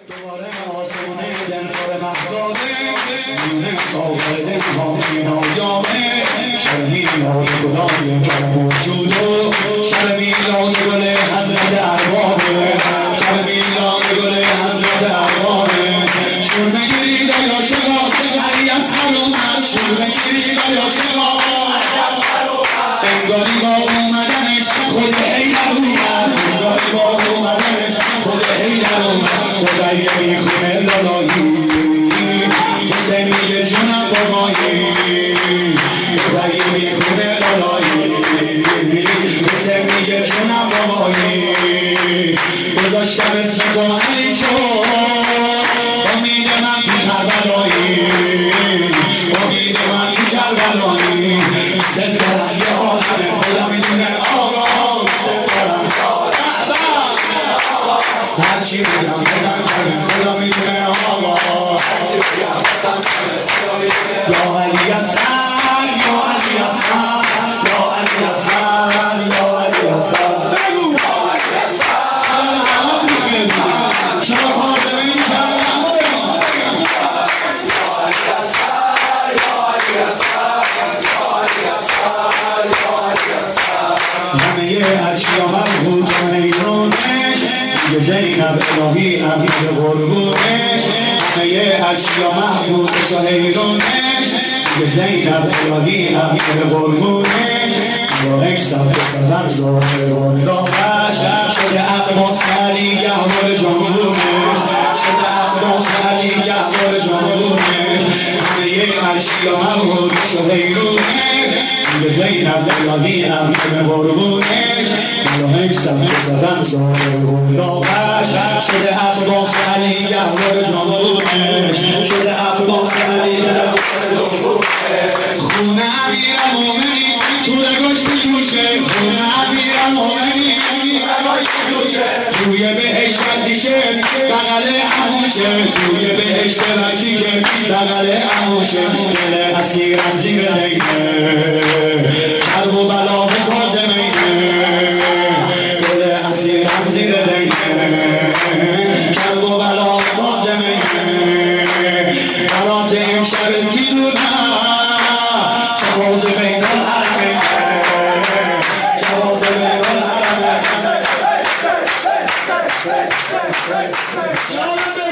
دوباره آسونه دل پر مختاره میونه ساغر دل ها نایامه شب میلاد گلای موجودو شب میلاد گل حضرت ارواحه شب میلاد گل حضرت ارواحه شور بگیرید آیا شما علی اصغر اومد شور بگیرید آیا شما انگاری با اومدنش خود حیدر اومد انگاری با اومدنش خود حیدر اومد خدایی میخونه لالایی حسین میگه جونم بابایی خدایی میخونه لالایی حسین میگه جونم بابایی گذاشتم اسم تو علی جون امید من تو کربلایی امید من تو کربلایی زندرم یه عالمه خدا میدونه آقا زندرم هرچی بگم بزن خدا میدونه آقا یا علی اصغر یا علی اصغر یا علی اصغر یا علی اصغر بگو شما کاظمه این کرده اما بگو همه اشیا مربوط به ایرانش یه زینب الهی امیر قربونش همه اشیا محبوب شاه ایرانش یه زینب الهی امیر قربونش با یک صفحه سفر ظاهر انداختش شده عباس علی گهوار جمهورش شده عباس علی گهوار جمهورش همه اشیا محبوب شاه ایرانش یه زینب الهی امیر قربونش با یک صفحه سفر ظاهر انداختش شده عباس علی گهوار جمهورش شده عباس علی گهوار جمهورش خونه امیر مومنی تو رگاش میجوشه خونه امیر مومنی توی بهشت وقتی که بغل عموشه توی بهشت وقتی که بغل عموشه دل اسیر از زیر نگه کرب و بلا به کاظمینه دل اسیر از زیر نگه کرب و بلا به کاظمینه برات امشب گیرونم جواز بین الحرمین جواز بین الحرمین